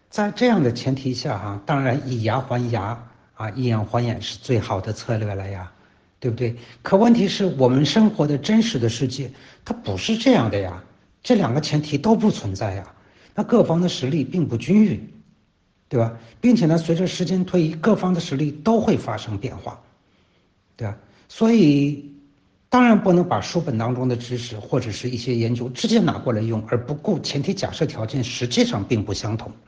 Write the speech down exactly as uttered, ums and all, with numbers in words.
在这样的前提下哈，当然以牙还牙啊，以眼还眼是最好的策略了呀，对不对？可问题是我们生活的真实的世界，它不是这样的呀，这两个前提都不存在呀，那各方的实力并不均匀，对吧？并且呢，随着时间推移，各方的实力都会发生变化，对吧？所以，当然不能把书本当中的知识或者是一些研究直接拿过来用，而不顾前提假设条件实际上并不相同。